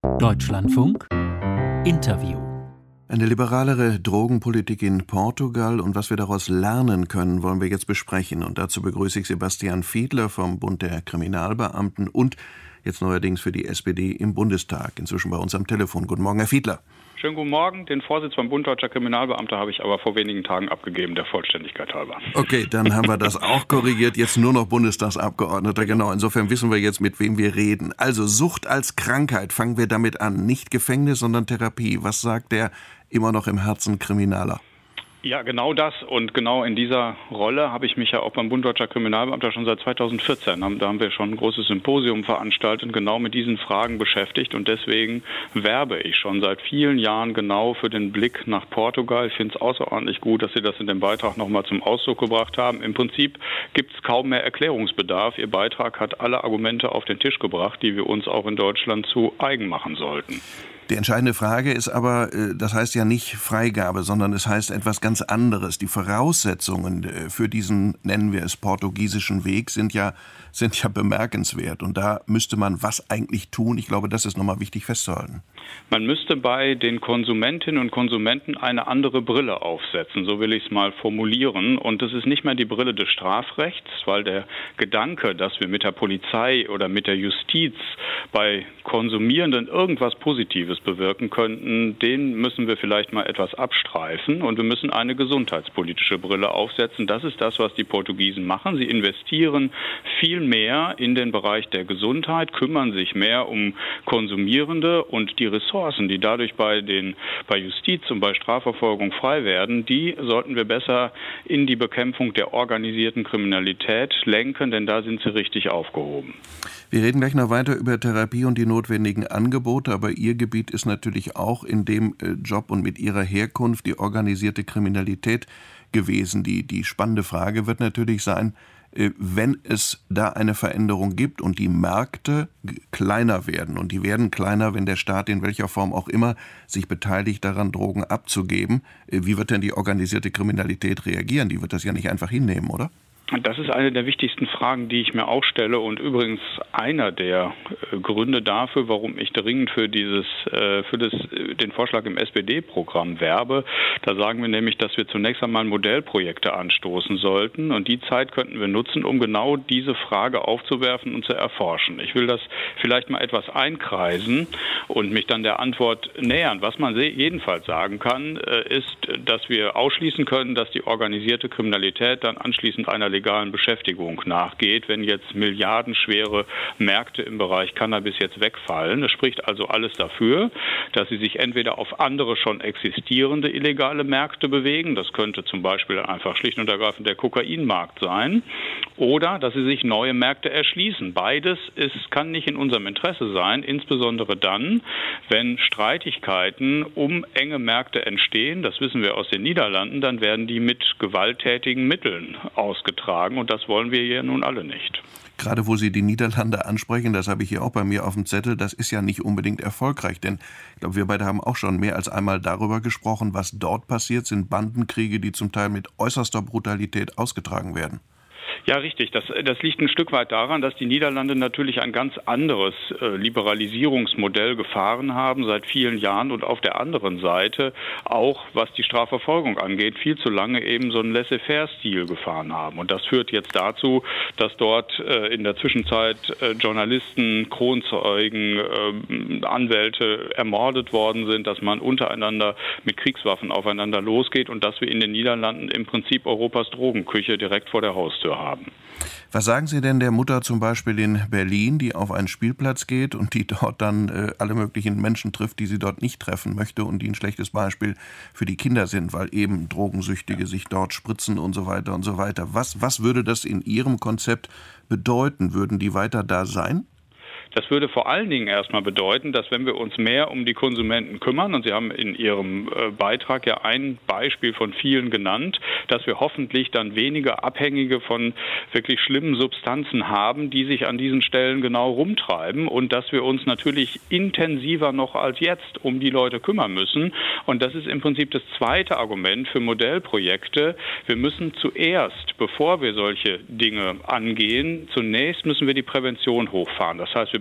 Deutschlandfunk Interview. Eine liberalere Drogenpolitik in Portugal und was wir daraus lernen können, wollen wir jetzt besprechen. Und dazu begrüße ich Sebastian Fiedler vom Bund der Kriminalbeamten und jetzt neuerdings für die SPD im Bundestag, inzwischen bei uns am Telefon. Guten Morgen, Herr Fiedler. Schönen guten Morgen. Den Vorsitz beim Bund Deutscher Kriminalbeamter habe ich aber vor wenigen Tagen abgegeben, der Vollständigkeit halber. Okay, dann haben wir das auch korrigiert. Jetzt nur noch Bundestagsabgeordneter. Genau, insofern wissen wir jetzt, mit wem wir reden. Also Sucht als Krankheit, fangen wir damit an. Nicht Gefängnis, sondern Therapie. Was sagt der immer noch im Herzen Kriminaler? Ja, genau das. Und genau in dieser Rolle habe ich mich ja auch beim Bund Deutscher Kriminalbeamter schon seit 2014. Da haben wir schon ein großes Symposium veranstaltet, genau mit diesen Fragen beschäftigt. Und deswegen werbe ich schon seit vielen Jahren genau für den Blick nach Portugal. Ich finde es außerordentlich gut, dass Sie das in dem Beitrag nochmal zum Ausdruck gebracht haben. Im Prinzip gibt es kaum mehr Erklärungsbedarf. Ihr Beitrag hat alle Argumente auf den Tisch gebracht, die wir uns auch in Deutschland zu eigen machen sollten. Die entscheidende Frage ist aber, das heißt ja nicht Freigabe, sondern es heißt etwas ganz anderes. Die Voraussetzungen für diesen, nennen wir es, portugiesischen Weg sind ja bemerkenswert. Und da müsste man was eigentlich tun? Ich glaube, das ist nochmal wichtig festzuhalten. Man müsste bei den Konsumentinnen und Konsumenten eine andere Brille aufsetzen, so will ich es mal formulieren. Und das ist nicht mehr die Brille des Strafrechts, weil der Gedanke, dass wir mit der Polizei oder mit der Justiz bei Konsumierenden irgendwas Positives bewirken könnten, den müssen wir vielleicht mal etwas abstreifen. Und wir müssen eine gesundheitspolitische Brille aufsetzen. Das ist das, was die Portugiesen machen. Sie investieren viel mehr in den Bereich der Gesundheit, kümmern sich mehr um Konsumierende und die Ressourcen, die dadurch bei Justiz und bei Strafverfolgung frei werden, die sollten wir besser in die Bekämpfung der organisierten Kriminalität lenken, denn da sind sie richtig aufgehoben. Wir reden gleich noch weiter über Therapie und die notwendigen Angebote, aber Ihr Gebiet ist natürlich auch in dem Job und mit Ihrer Herkunft die organisierte Kriminalität gewesen. Die spannende Frage wird natürlich sein, wenn es da eine Veränderung gibt und die Märkte kleiner werden, und die werden kleiner, wenn der Staat in welcher Form auch immer sich beteiligt daran, Drogen abzugeben, wie wird denn die organisierte Kriminalität reagieren? Die wird das ja nicht einfach hinnehmen, oder? Das ist eine der wichtigsten Fragen, die ich mir auch stelle und übrigens einer der Gründe dafür, warum ich dringend für den Vorschlag im SPD-Programm werbe. Da sagen wir nämlich, dass wir zunächst einmal Modellprojekte anstoßen sollten und die Zeit könnten wir nutzen, um genau diese Frage aufzuwerfen und zu erforschen. Ich will das vielleicht mal etwas einkreisen und mich dann der Antwort nähern. Was man jedenfalls sagen kann, ist, dass wir ausschließen können, dass die organisierte Kriminalität dann anschließend einer legalen Beschäftigung nachgeht, wenn jetzt milliardenschwere Märkte im Bereich Cannabis jetzt wegfallen. Es spricht also alles dafür, dass sie sich entweder auf andere schon existierende illegale Märkte bewegen, das könnte zum Beispiel einfach schlicht und ergreifend der Kokainmarkt sein, oder dass sie sich neue Märkte erschließen. Beides kann nicht in unserem Interesse sein, insbesondere dann, wenn Streitigkeiten um enge Märkte entstehen, das wissen wir aus den Niederlanden, dann werden die mit gewalttätigen Mitteln ausgetragen. Und das wollen wir ja nun alle nicht. Gerade wo Sie die Niederlande ansprechen, das habe ich hier auch bei mir auf dem Zettel, das ist ja nicht unbedingt erfolgreich. Denn ich glaube, wir beide haben auch schon mehr als einmal darüber gesprochen, was dort passiert, sind Bandenkriege, die zum Teil mit äußerster Brutalität ausgetragen werden. Ja, richtig. Das liegt ein Stück weit daran, dass die Niederlande natürlich ein ganz anderes Liberalisierungsmodell gefahren haben seit vielen Jahren und auf der anderen Seite auch, was die Strafverfolgung angeht, viel zu lange eben so einen Laissez-faire-Stil gefahren haben. Und das führt jetzt dazu, dass dort in der Zwischenzeit Journalisten, Kronzeugen, Anwälte ermordet worden sind, dass man untereinander mit Kriegswaffen aufeinander losgeht und dass wir in den Niederlanden im Prinzip Europas Drogenküche direkt vor der Haustür haben. Was sagen Sie denn der Mutter zum Beispiel in Berlin, die auf einen Spielplatz geht und die dort dann alle möglichen Menschen trifft, die sie dort nicht treffen möchte und die ein schlechtes Beispiel für die Kinder sind, weil eben Drogensüchtige sich dort spritzen und so weiter und so weiter. Was würde das in Ihrem Konzept bedeuten? Würden die weiter da sein? Das würde vor allen Dingen erstmal bedeuten, dass wenn wir uns mehr um die Konsumenten kümmern, und Sie haben in Ihrem Beitrag ja ein Beispiel von vielen genannt, dass wir hoffentlich dann weniger Abhängige von wirklich schlimmen Substanzen haben, die sich an diesen Stellen genau rumtreiben und dass wir uns natürlich intensiver noch als jetzt um die Leute kümmern müssen. Und das ist im Prinzip das zweite Argument für Modellprojekte. Wir müssen zuerst, bevor wir solche Dinge angehen, zunächst müssen wir die Prävention hochfahren. Das heißt, wir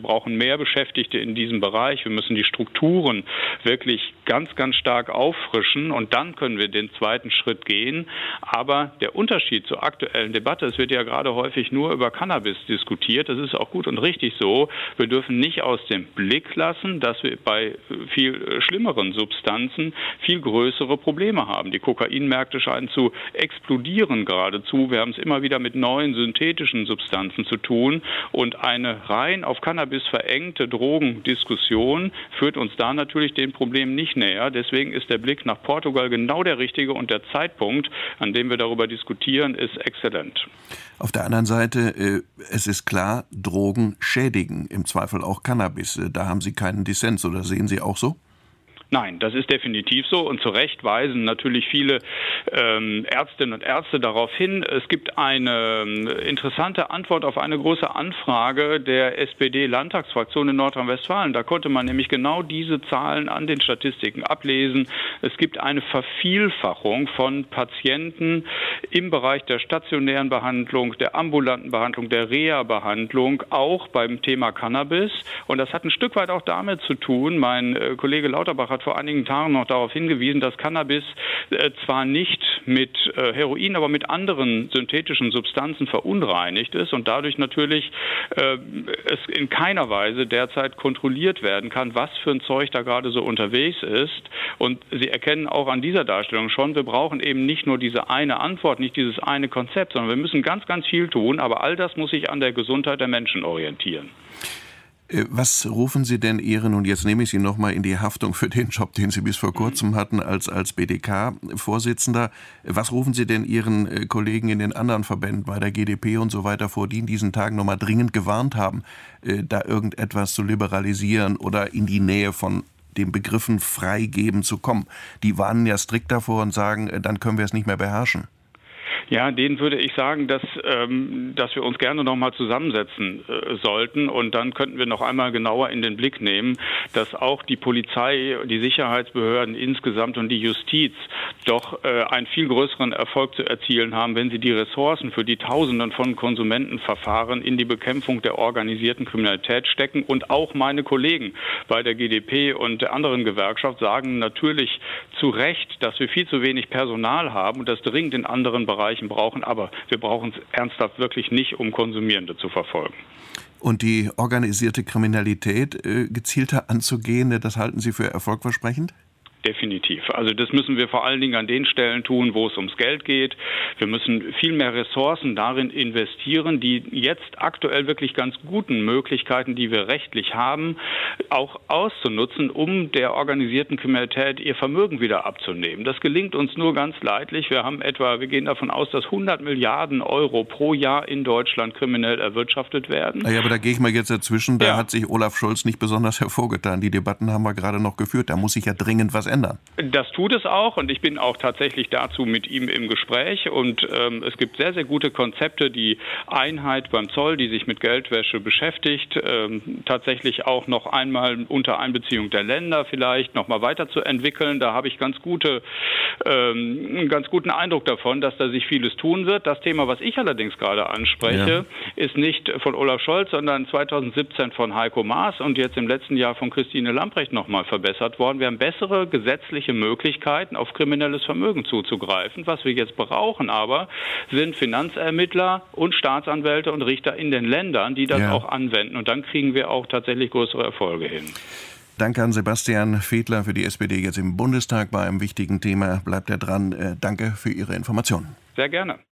brauchen mehr Beschäftigte in diesem Bereich. Wir müssen die Strukturen wirklich ganz, ganz stark auffrischen und dann können wir den zweiten Schritt gehen. Aber der Unterschied zur aktuellen Debatte, es wird ja gerade häufig nur über Cannabis diskutiert, das ist auch gut und richtig so. Wir dürfen nicht aus dem Blick lassen, dass wir bei viel schlimmeren Substanzen viel größere Probleme haben. Die Kokainmärkte scheinen zu explodieren geradezu. Wir haben es immer wieder mit neuen synthetischen Substanzen zu tun und eine rein auf Cannabis verengte Drogendiskussion führt uns da natürlich den Problemen nicht näher. Deswegen ist der Blick nach Portugal genau der richtige und der Zeitpunkt, an dem wir darüber diskutieren, ist exzellent. Auf der anderen Seite, es ist klar, Drogen schädigen, im Zweifel auch Cannabis. Da haben Sie keinen Dissens, oder sehen Sie auch so? Nein, das ist definitiv so und zu Recht weisen natürlich viele Ärztinnen und Ärzte darauf hin. Es gibt eine interessante Antwort auf eine große Anfrage der SPD-Landtagsfraktion in Nordrhein-Westfalen. Da konnte man nämlich genau diese Zahlen an den Statistiken ablesen. Es gibt eine Vervielfachung von Patienten im Bereich der stationären Behandlung, der ambulanten Behandlung, der Reha-Behandlung, auch beim Thema Cannabis. Und das hat ein Stück weit auch damit zu tun, mein Kollege Lauterbach hat vor einigen Tagen noch darauf hingewiesen, dass Cannabis zwar nicht mit Heroin, aber mit anderen synthetischen Substanzen verunreinigt ist und dadurch natürlich es in keiner Weise derzeit kontrolliert werden kann, was für ein Zeug da gerade so unterwegs ist. Und Sie erkennen auch an dieser Darstellung schon, wir brauchen eben nicht nur diese eine Antwort, nicht dieses eine Konzept, sondern wir müssen ganz, ganz viel tun, aber all das muss sich an der Gesundheit der Menschen orientieren. Was rufen Sie denn Ihren, und jetzt nehme ich Sie nochmal in die Haftung für den Job, den Sie bis vor kurzem hatten als BDK-Vorsitzender, was rufen Sie denn Ihren Kollegen in den anderen Verbänden bei der GdP und so weiter vor, die in diesen Tagen nochmal dringend gewarnt haben, da irgendetwas zu liberalisieren oder in die Nähe von den Begriffen freigeben zu kommen? Die warnen ja strikt davor und sagen, dann können wir es nicht mehr beherrschen. Ja, denen würde ich sagen, dass wir uns gerne noch mal zusammensetzen sollten und dann könnten wir noch einmal genauer in den Blick nehmen, dass auch die Polizei, die Sicherheitsbehörden insgesamt und die Justiz doch einen viel größeren Erfolg zu erzielen haben, wenn sie die Ressourcen für die Tausenden von Konsumentenverfahren in die Bekämpfung der organisierten Kriminalität stecken. Und auch meine Kollegen bei der GdP und der anderen Gewerkschaft sagen natürlich zu Recht, dass wir viel zu wenig Personal haben und das dringend in anderen Bereichen brauchen, aber wir brauchen es ernsthaft wirklich nicht, um Konsumierende zu verfolgen. Und die organisierte Kriminalität gezielter anzugehen, das halten Sie für erfolgversprechend? Definitiv. Also das müssen wir vor allen Dingen an den Stellen tun, wo es ums Geld geht. Wir müssen viel mehr Ressourcen darin investieren, die jetzt aktuell wirklich ganz guten Möglichkeiten, die wir rechtlich haben, auch auszunutzen, um der organisierten Kriminalität ihr Vermögen wieder abzunehmen. Das gelingt uns nur ganz leidlich. Wir gehen davon aus, dass 100 Milliarden Euro pro Jahr in Deutschland kriminell erwirtschaftet werden. Ja, aber da gehe ich mal jetzt dazwischen. Da hat sich Olaf Scholz nicht besonders hervorgetan. Die Debatten haben wir gerade noch geführt. Da muss sich ja dringend was ändern. Das tut es auch und ich bin auch tatsächlich dazu mit ihm im Gespräch und es gibt sehr, sehr gute Konzepte, die Einheit beim Zoll, die sich mit Geldwäsche beschäftigt, tatsächlich auch noch einmal unter Einbeziehung der Länder vielleicht noch mal weiterzuentwickeln. Da habe ich einen ganz guten Eindruck davon, dass da sich vieles tun wird. Das Thema, was ich allerdings gerade anspreche, ist nicht von Olaf Scholz, sondern 2017 von Heiko Maas und jetzt im letzten Jahr von Christine Lambrecht noch mal verbessert worden. Wir haben bessere gesetzliche Möglichkeiten, auf kriminelles Vermögen zuzugreifen. Was wir jetzt brauchen aber, sind Finanzermittler und Staatsanwälte und Richter in den Ländern, die das auch anwenden. Und dann kriegen wir auch tatsächlich größere Erfolge hin. Danke an Sebastian Fedler für die SPD jetzt im Bundestag bei einem wichtigen Thema. Bleibt er dran. Danke für Ihre Informationen. Sehr gerne.